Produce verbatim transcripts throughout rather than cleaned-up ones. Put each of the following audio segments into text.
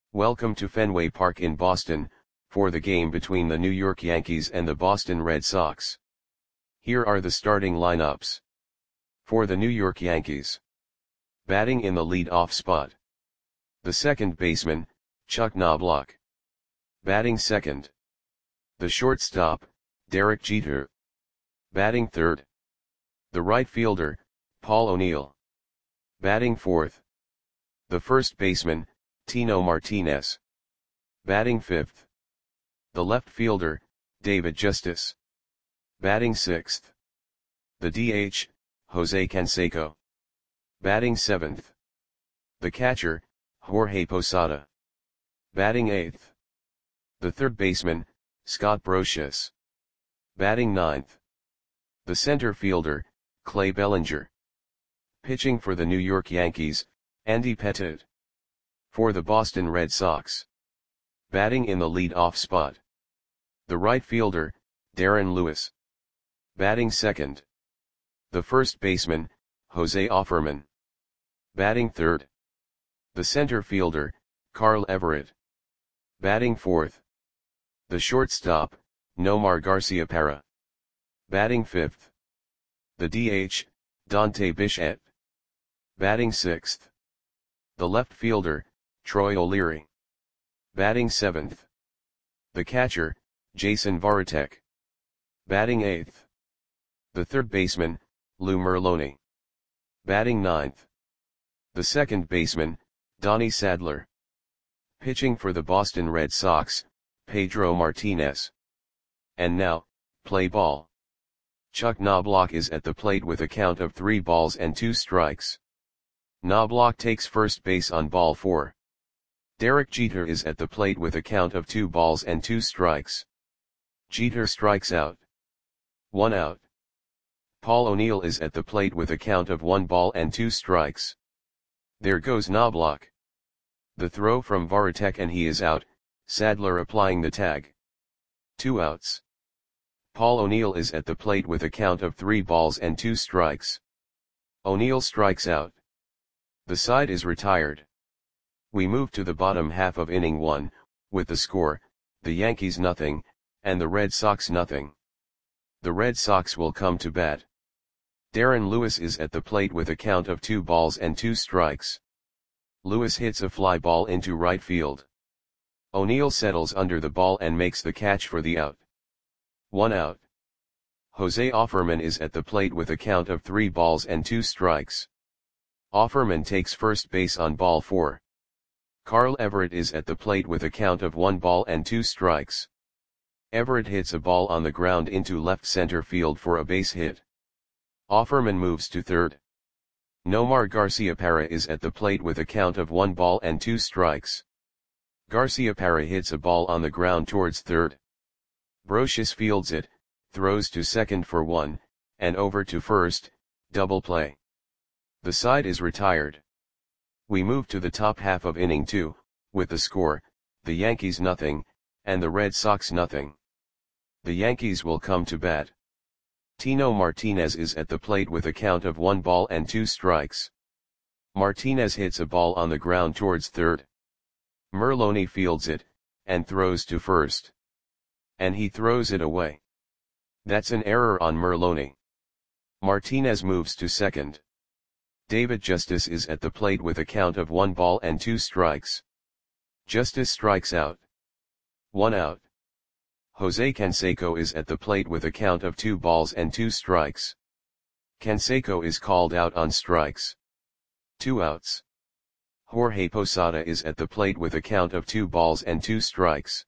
Welcome to Fenway Park in Boston, for the game between the New York Yankees and the Boston Red Sox. Here are the starting lineups. For the New York Yankees. Batting in the lead-off spot. The second baseman, Chuck Knobloch. Batting second. The shortstop, Derek Jeter. Batting third. The right fielder, Paul O'Neill. Batting fourth. The first baseman, Tino Martinez. Batting fifth. The left fielder, David Justice. Batting sixth. The D H, Jose Canseco. Batting seventh. The catcher, Jorge Posada. Batting eighth. The third baseman, Scott Brosius. Batting ninth. The center fielder, Clay Bellinger. Pitching for the New York Yankees, Andy Pettitte. For the Boston Red Sox. Batting in the lead-off spot. The right fielder, Darren Lewis. Batting second. The first baseman, Jose Offerman. Batting third. The center fielder, Carl Everett. Batting fourth. The shortstop, Nomar Garciaparra. Batting fifth. The D H, Dante Bichette. Batting sixth. The left fielder, Troy O'Leary. Batting seventh. The catcher, Jason Varitek. Batting eighth. The third baseman, Lou Merloni. Batting ninth. The second baseman, Donnie Sadler. Pitching for the Boston Red Sox, Pedro Martinez. And now, play ball. Chuck Knobloch is at the plate with a count of three balls and two strikes. Knobloch takes first base on ball four. Derek Jeter is at the plate with a count of two balls and two strikes. Jeter strikes out. One out. Paul O'Neill is at the plate with a count of one ball and two strikes. There goes Knobloch. The throw from Varitek and he is out, Sadler applying the tag. Two outs. Paul O'Neill is at the plate with a count of three balls and two strikes. O'Neill strikes out. The side is retired. We move to the bottom half of inning one, with the score, the Yankees nothing, and the Red Sox nothing. The Red Sox will come to bat. Darren Lewis is at the plate with a count of two balls and two strikes. Lewis hits a fly ball into right field. O'Neill settles under the ball and makes the catch for the out. One out. Jose Offerman is at the plate with a count of three balls and two strikes. Offerman takes first base on ball four. Carl Everett is at the plate with a count of one ball and two strikes. Everett hits a ball on the ground into left center field for a base hit. Offerman moves to third. Nomar Garciaparra is at the plate with a count of one ball and two strikes. Garciaparra hits a ball on the ground towards third. Brosius fields it, throws to second for one, and over to first, double play. The side is retired. We move to the top half of inning two, with the score, the Yankees nothing, and the Red Sox nothing. The Yankees will come to bat. Tino Martinez is at the plate with a count of one ball and two strikes. Martinez hits a ball on the ground towards third. Merloni fields it, and throws to first. And he throws it away. That's an error on Merloni. Martinez moves to second. David Justice is at the plate with a count of one ball and two strikes. Justice strikes out. One out. Jose Canseco is at the plate with a count of two balls and two strikes. Canseco is called out on strikes. Two outs. Jorge Posada is at the plate with a count of two balls and two strikes.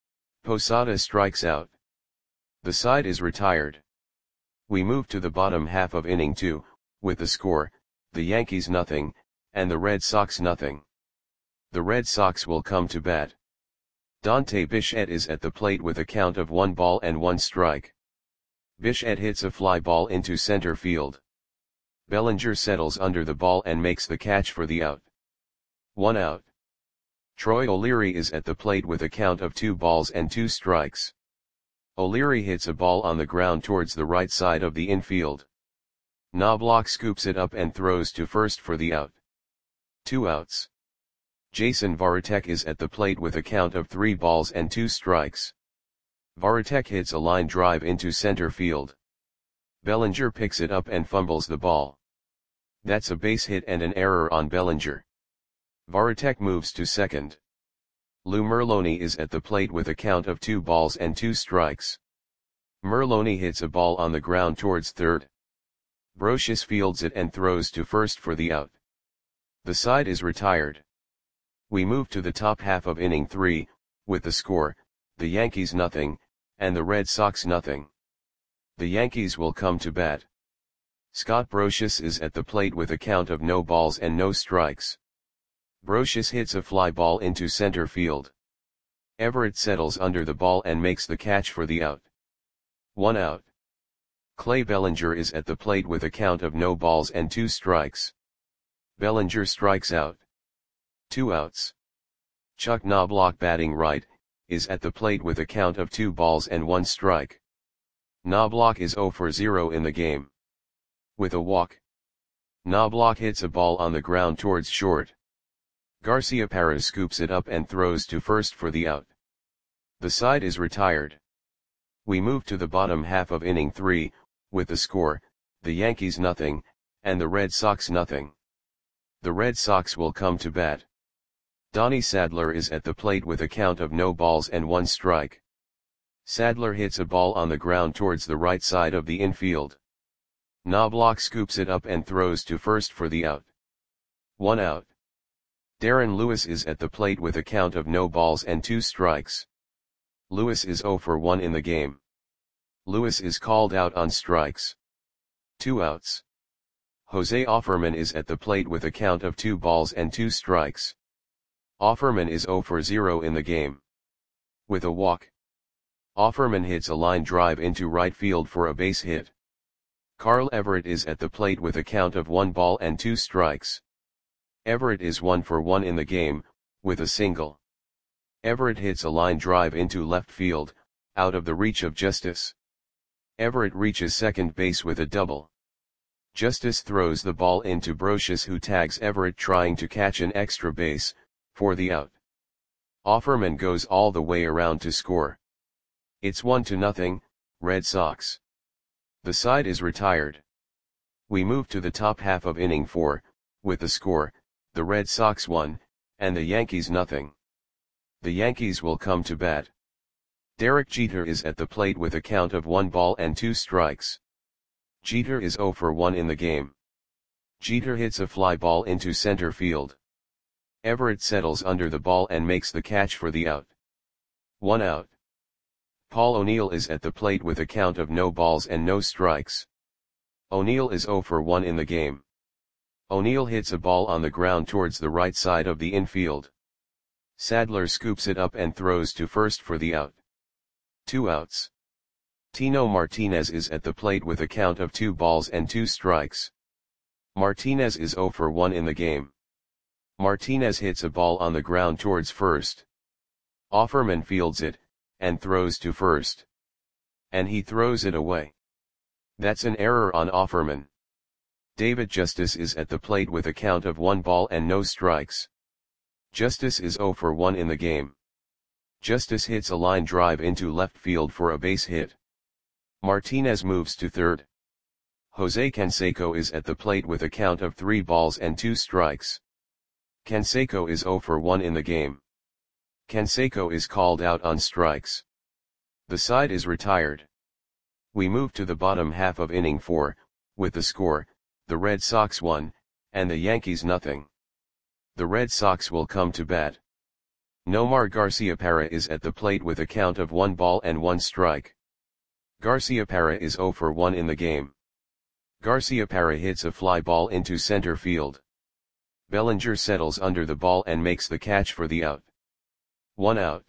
Posada strikes out. The side is retired. We move to the bottom half of inning two, with the score, the Yankees nothing, and the Red Sox nothing. The Red Sox will come to bat. Dante Bichette is at the plate with a count of one ball and one strike. Bichette hits a fly ball into center field. Bellinger settles under the ball and makes the catch for the out. One out. Troy O'Leary is at the plate with a count of two balls and two strikes. O'Leary hits a ball on the ground towards the right side of the infield. Knobloch scoops it up and throws to first for the out. Two outs. Jason Varitek is at the plate with a count of three balls and two strikes. Varitek hits a line drive into center field. Bellinger picks it up and fumbles the ball. That's a base hit and an error on Bellinger. Varitek moves to second. Lou Merloni is at the plate with a count of two balls and two strikes. Merloni hits a ball on the ground towards third. Brosius fields it and throws to first for the out. The side is retired. We move to the top half of inning three, with the score, the Yankees nothing, and the Red Sox nothing. The Yankees will come to bat. Scott Brosius is at the plate with a count of no balls and no strikes. Brosius hits a fly ball into center field. Everett settles under the ball and makes the catch for the out. One out. Clay Bellinger is at the plate with a count of no balls and two strikes. Bellinger strikes out. Two outs. Chuck Knobloch, batting right, is at the plate with a count of two balls and one strike. Knobloch is zero for zero in the game. With a walk. Knobloch hits a ball on the ground towards short. Garciaparra scoops it up and throws to first for the out. The side is retired. We move to the bottom half of inning three, with the score, the Yankees nothing, and the Red Sox nothing. The Red Sox will come to bat. Donnie Sadler is at the plate with a count of no balls and one strike. Sadler hits a ball on the ground towards the right side of the infield. Knobloch scoops it up and throws to first for the out. One out. Darren Lewis is at the plate with a count of no balls and two strikes. Lewis is zero for one in the game. Lewis is called out on strikes. Two outs. Jose Offerman is at the plate with a count of two balls and two strikes. Offerman is zero for zero in the game. With a walk. Offerman hits a line drive into right field for a base hit. Carl Everett is at the plate with a count of one ball and two strikes. Everett is one for one in the game, with a single. Everett hits a line drive into left field, out of the reach of Justice. Everett reaches second base with a double. Justice throws the ball into Brosius, who tags Everett trying to catch an extra base, for the out. Offerman goes all the way around to score. It's one to nothing, Red Sox. The side is retired. We move to the top half of inning four, with the score, the Red Sox one, and the Yankees nothing. The Yankees will come to bat. Derek Jeter is at the plate with a count of one ball and two strikes. Jeter is zero for one in the game. Jeter hits a fly ball into center field. Everett settles under the ball and makes the catch for the out. One out. Paul O'Neill is at the plate with a count of no balls and no strikes. O'Neill is zero for one in the game. O'Neill hits a ball on the ground towards the right side of the infield. Sadler scoops it up and throws to first for the out. Two outs. Tino Martinez is at the plate with a count of two balls and two strikes. Martinez is zero for one in the game. Martinez hits a ball on the ground towards first. Offerman fields it, and throws to first. And he throws it away. That's an error on Offerman. David Justice is at the plate with a count of one ball and no strikes. Justice is zero for one in the game. Justice hits a line drive into left field for a base hit. Martinez moves to third. Jose Canseco is at the plate with a count of three balls and two strikes. Canseco is zero for one in the game. Canseco is called out on strikes. The side is retired. We move to the bottom half of inning four, with the score, the Red Sox one, and the Yankees nothing. The Red Sox will come to bat. Nomar Garciaparra is at the plate with a count of one ball and one strike. Garciaparra is zero for one in the game. Garciaparra hits a fly ball into center field. Bellinger settles under the ball and makes the catch for the out. One out.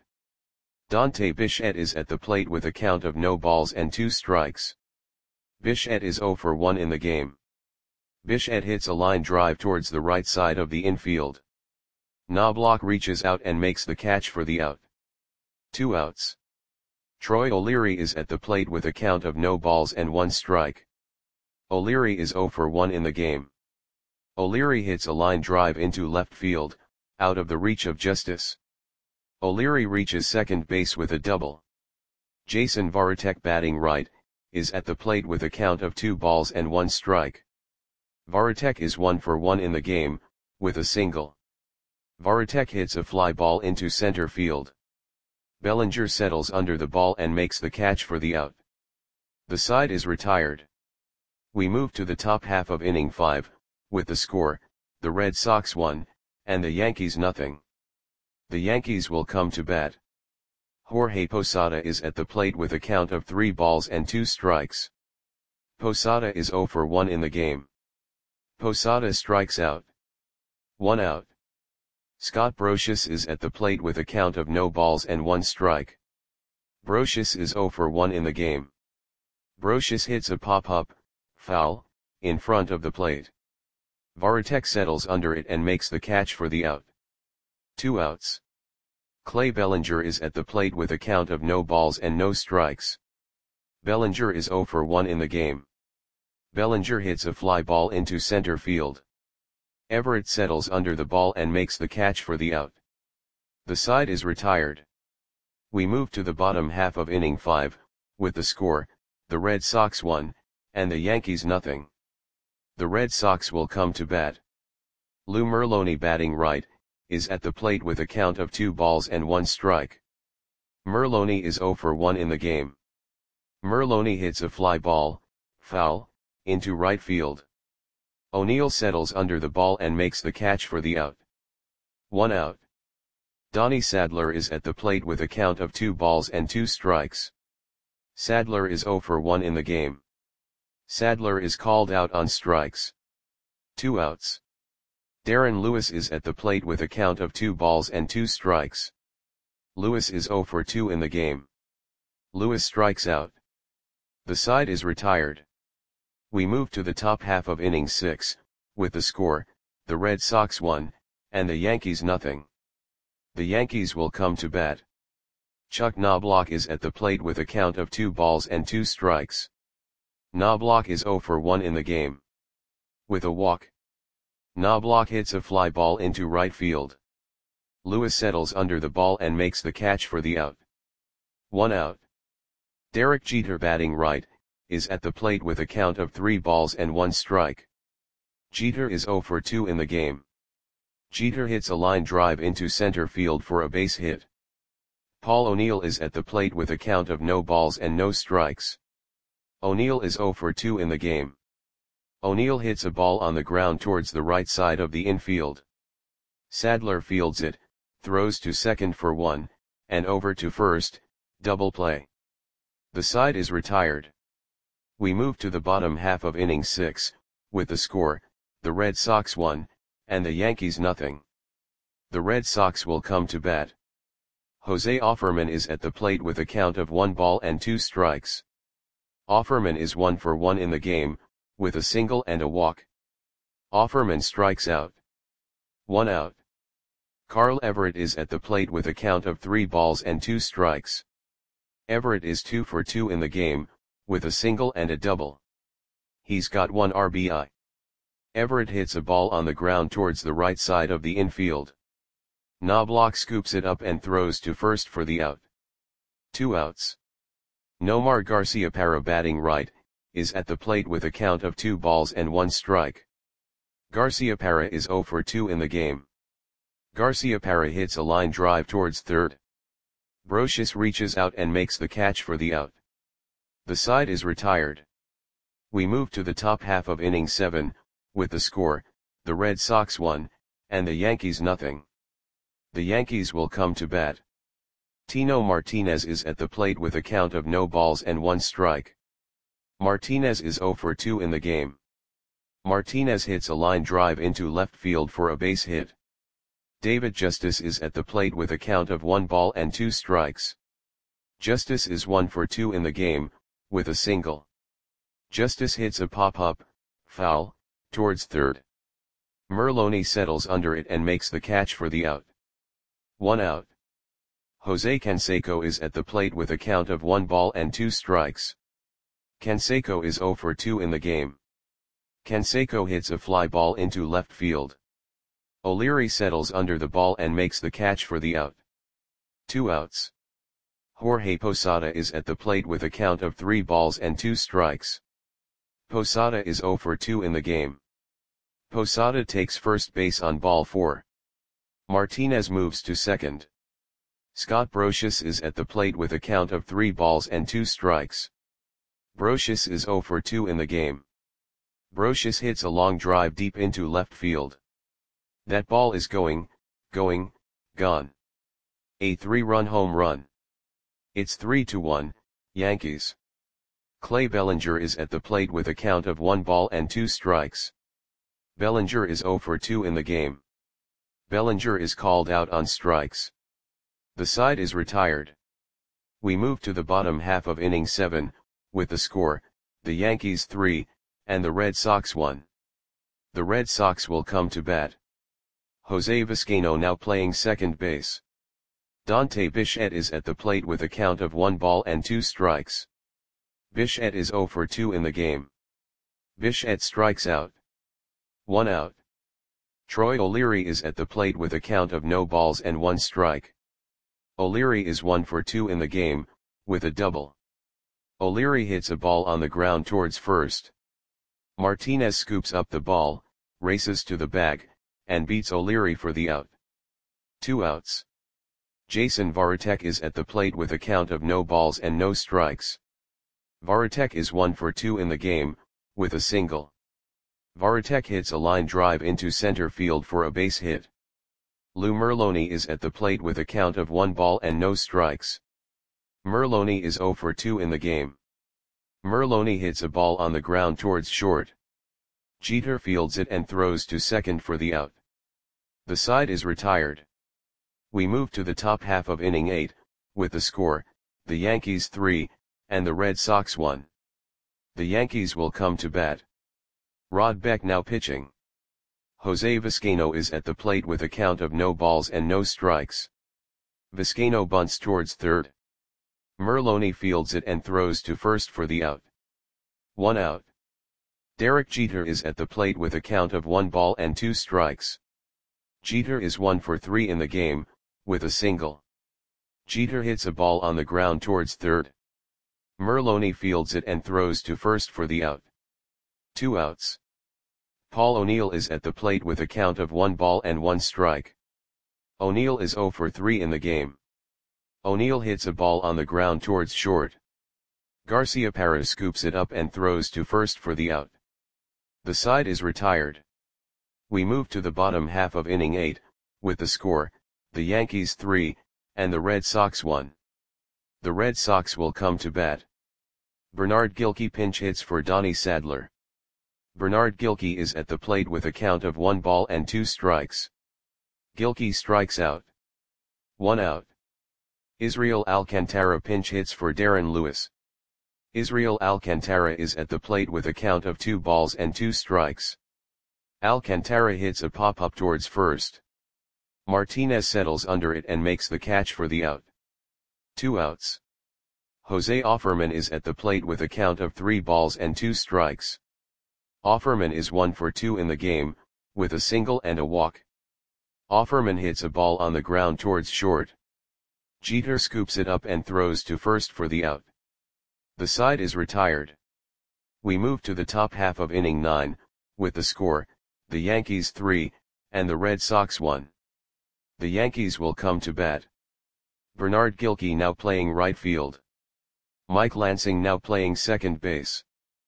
Dante Bichette is at the plate with a count of no balls and two strikes. Bichette is zero for one in the game. Bichette hits a line drive towards the right side of the infield. Knobloch reaches out and makes the catch for the out. Two outs. Troy O'Leary is at the plate with a count of no balls and one strike. O'Leary is zero for one in the game. O'Leary hits a line drive into left field, out of the reach of Justice. O'Leary reaches second base with a double. Jason Varitek, batting right, is at the plate with a count of two balls and one strike. Varitek is one for one in the game, with a single. Varitek hits a fly ball into center field. Bellinger settles under the ball and makes the catch for the out. The side is retired. We move to the top half of inning five, with the score, the Red Sox one, and the Yankees nothing. The Yankees will come to bat. Jorge Posada is at the plate with a count of three balls and two strikes. Posada is zero for one in the game. Posada strikes out. One out. Scott Brosius is at the plate with a count of no balls and one strike. Brosius is zero for one in the game. Brosius hits a pop-up, foul, in front of the plate. Varitek settles under it and makes the catch for the out. Two outs. Clay Bellinger is at the plate with a count of no balls and no strikes. Bellinger is zero for one in the game. Bellinger hits a fly ball into center field. Everett settles under the ball and makes the catch for the out. The side is retired. We move to the bottom half of inning five, with the score, the Red Sox one, and the Yankees nothing. The Red Sox will come to bat. Lou Merloni, batting right, is at the plate with a count of two balls and one strike. Merloni is zero for one in the game. Merloni hits a fly ball, foul, into right field. O'Neill settles under the ball and makes the catch for the out. One out. Donnie Sadler is at the plate with a count of two balls and two strikes. Sadler is zero for one in the game. Sadler is called out on strikes. Two outs. Darren Lewis is at the plate with a count of two balls and two strikes. Lewis is zero for two in the game. Lewis strikes out. The side is retired. We move to the top half of inning six, with the score, the Red Sox one, and the Yankees nothing. The Yankees will come to bat. Chuck Knobloch is at the plate with a count of two balls and two strikes. Knobloch is zero for one in the game. With a walk. Knobloch hits a fly ball into right field. Lewis settles under the ball and makes the catch for the out. One out. Derek Jeter, batting right, is at the plate with a count of three balls and one strike. Jeter is zero for two in the game. Jeter hits a line drive into center field for a base hit. Paul O'Neill is at the plate with a count of no balls and no strikes. O'Neill is zero for two in the game. O'Neill hits a ball on the ground towards the right side of the infield. Sadler fields it, throws to second for one, and over to first, double play. The side is retired. We move to the bottom half of inning six, with the score, the Red Sox one, and the Yankees nothing. The Red Sox will come to bat. Jose Offerman is at the plate with a count of one ball and two strikes. Offerman is one for one in the game, with a single and a walk. Offerman strikes out. One out. Carl Everett is at the plate with a count of three balls and two strikes. Everett is two for two in the game, with a single and a double. He's got one R B I. Everett hits a ball on the ground towards the right side of the infield. Knobloch scoops it up and throws to first for the out. Two outs. Nomar Garciaparra, batting right, is at the plate with a count of two balls and one strike. Garciaparra is zero for two in the game. Garciaparra hits a line drive towards third. Brosius reaches out and makes the catch for the out. The side is retired. We move to the top half of inning seven, with the score, the Red Sox one, and the Yankees nothing. The Yankees will come to bat. Tino Martinez is at the plate with a count of no balls and one strike. Martinez is zero for two in the game. Martinez hits a line drive into left field for a base hit. David Justice is at the plate with a count of one ball and two strikes. Justice is one for two in the game, with a single. Justice hits a pop-up, foul, towards third. Merloni settles under it and makes the catch for the out. One out. Jose Canseco is at the plate with a count of one ball and two strikes. Canseco is zero for two in the game. Canseco hits a fly ball into left field. O'Leary settles under the ball and makes the catch for the out. Two outs. Jorge Posada is at the plate with a count of three balls and two strikes. Posada is zero for two in the game. Posada takes first base on ball four. Martinez moves to second. Scott Brosius is at the plate with a count of three balls and two strikes. Brosius is zero for two in the game. Brosius hits a long drive deep into left field. That ball is going, going, gone. A three-run home run. It's three to one, Yankees. Clay Bellinger is at the plate with a count of one ball and two strikes. Bellinger is zero for two in the game. Bellinger is called out on strikes. The side is retired. We move to the bottom half of inning seven, with the score, the Yankees three, and the Red Sox one. The Red Sox will come to bat. Jose Vizcaino now playing second base. Dante Bichette is at the plate with a count of one ball and two strikes. Bichette is zero for two in the game. Bichette strikes out. One out. Troy O'Leary is at the plate with a count of no balls and one strike. O'Leary is one for two in the game, with a double. O'Leary hits a ball on the ground towards first. Martinez scoops up the ball, races to the bag, and beats O'Leary for the out. Two outs. Jason Varitek is at the plate with a count of no balls and no strikes. Varitek is one for two in the game, with a single. Varitek hits a line drive into center field for a base hit. Lou Merloni is at the plate with a count of one ball and no strikes. Merloni is zero for two in the game. Merloni hits a ball on the ground towards short. Jeter fields it and throws to second for the out. The side is retired. We move to the top half of inning eight, with the score, the Yankees three, and the Red Sox one. The Yankees will come to bat. Rod Beck now pitching. Jose Vizcaino is at the plate with a count of no balls and no strikes. Vizcaino bunts towards third. Merloni fields it and throws to first for the out. One out. Derek Jeter is at the plate with a count of one ball and two strikes. Jeter is one for three in the game, with a single. Jeter hits a ball on the ground towards third. Merloni fields it and throws to first for the out. Two outs. Paul O'Neill is at the plate with a count of one ball and one strike. O'Neill is zero for three in the game. O'Neill hits a ball on the ground towards short. Garciaparra scoops it up and throws to first for the out. The side is retired. We move to the bottom half of inning eight, with the score, the Yankees three, and the Red Sox one. The Red Sox will come to bat. Bernard Gilkey pinch hits for Donnie Sadler. Bernard Gilkey is at the plate with a count of one ball and two strikes. Gilkey strikes out. One out. Israel Alcantara pinch hits for Darren Lewis. Israel Alcantara is at the plate with a count of two balls and two strikes. Alcantara hits a pop-up towards first. Martinez settles under it and makes the catch for the out. Two outs. Jose Offerman is at the plate with a count of three balls and two strikes. Offerman is one for two in the game, with a single and a walk. Offerman hits a ball on the ground towards short. Jeter scoops it up and throws to first for the out. The side is retired. We move to the top half of inning nine, with the score, the Yankees three, and the Red Sox one. The Yankees will come to bat. Bernard Gilkey now playing right field. Mike Lansing now playing second base.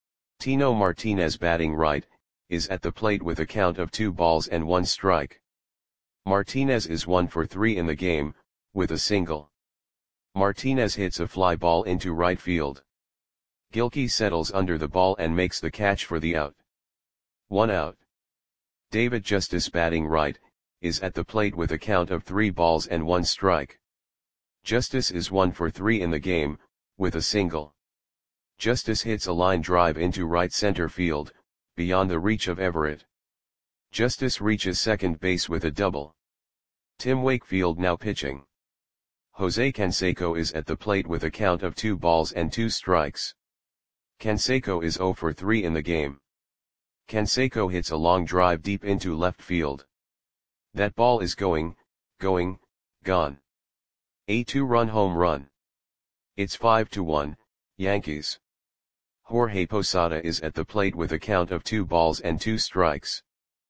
Tino Martinez batting right, is at the plate with a count of two balls and one strike. Martinez is one for three in the game, with a single. Martinez hits a fly ball into right field. Gilkey settles under the ball and makes the catch for the out. One out. David Justice batting right, is at the plate with a count of three balls and one strike. Justice is one for three in the game, with a single. Justice hits a line drive into right center field, beyond the reach of Everett. Justice reaches second base with a double. Tim Wakefield now pitching. Jose Canseco is at the plate with a count of two balls and two strikes. Canseco is zero for three in the game. Canseco hits a long drive deep into left field. That ball is going, going, gone. A two-run home run. It's five to one, Yankees. Jorge Posada is at the plate with a count of two balls and two strikes.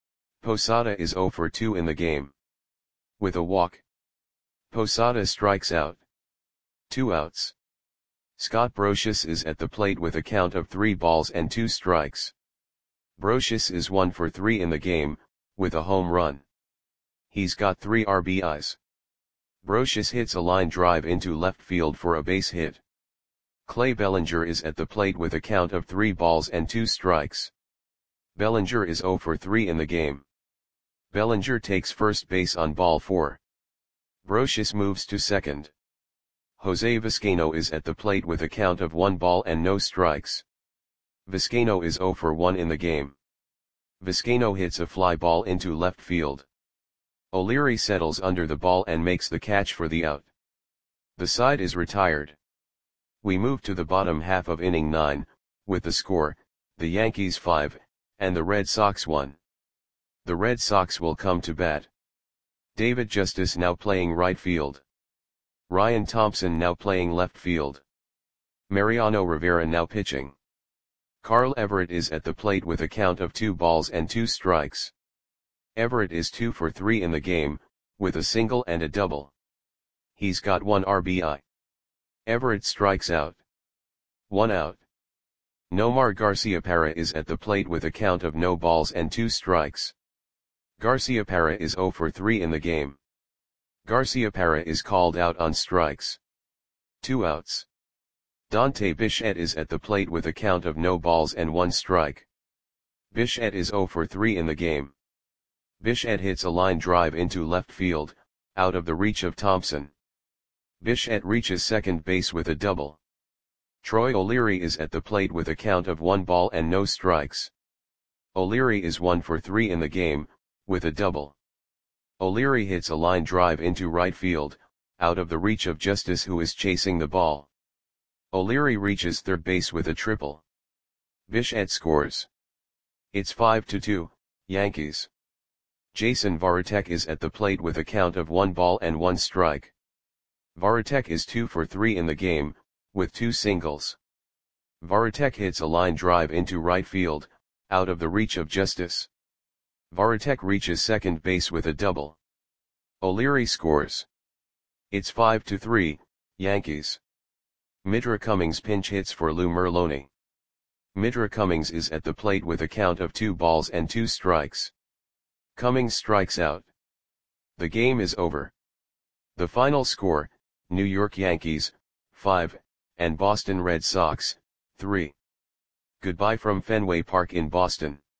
Posada is zero for two in the game. With a walk, Posada strikes out. Two outs. Scott Brosius is at the plate with a count of three balls and two strikes. Brosius is one for three in the game, with a home run. He's got three R B Is. Brosius hits a line drive into left field for a base hit. Clay Bellinger is at the plate with a count of three balls and two strikes. Bellinger is zero for three in the game. Bellinger takes first base on ball four. Brosius moves to second. Jose Vizcaino is at the plate with a count of one ball and no strikes. Vizcaino is zero for one in the game. Vizcaino hits a fly ball into left field. O'Leary settles under the ball and makes the catch for the out. The side is retired. We move to the bottom half of inning nine, with the score, the Yankees five, and the Red Sox one. The Red Sox will come to bat. David Justice now playing right field. Ryan Thompson now playing left field. Mariano Rivera now pitching. Carl Everett is at the plate with a count of two balls and two strikes. Everett is two for three in the game, with a single and a double. He's got one R B I. Everett strikes out. One out. Nomar Garciaparra is at the plate with a count of no balls and two strikes. Garciaparra is zero for three in the game. Garciaparra is called out on strikes. Two outs. Dante Bichette is at the plate with a count of no balls and one strike. Bichette is zero for three in the game. Bichette hits a line drive into left field, out of the reach of Thompson. Bichette reaches second base with a double. Troy O'Leary is at the plate with a count of one ball and no strikes. O'Leary is one for three in the game, with a double. O'Leary hits a line drive into right field, out of the reach of Justice, who is chasing the ball. O'Leary reaches third base with a triple. Bichette scores. It's five to two, Yankees. Jason Varitek is at the plate with a count of one ball and one strike. Varitek is two for three in the game, with two singles. Varitek hits a line drive into right field, out of the reach of Justice. Varitek reaches second base with a double. O'Leary scores. It's five to three, Yankees. Midra Cummings pinch hits for Lou Merloni. Midra Cummings is at the plate with a count of two balls and two strikes. Cummings strikes out. The game is over. The final score, New York Yankees, five, and Boston Red Sox, three. Goodbye from Fenway Park in Boston.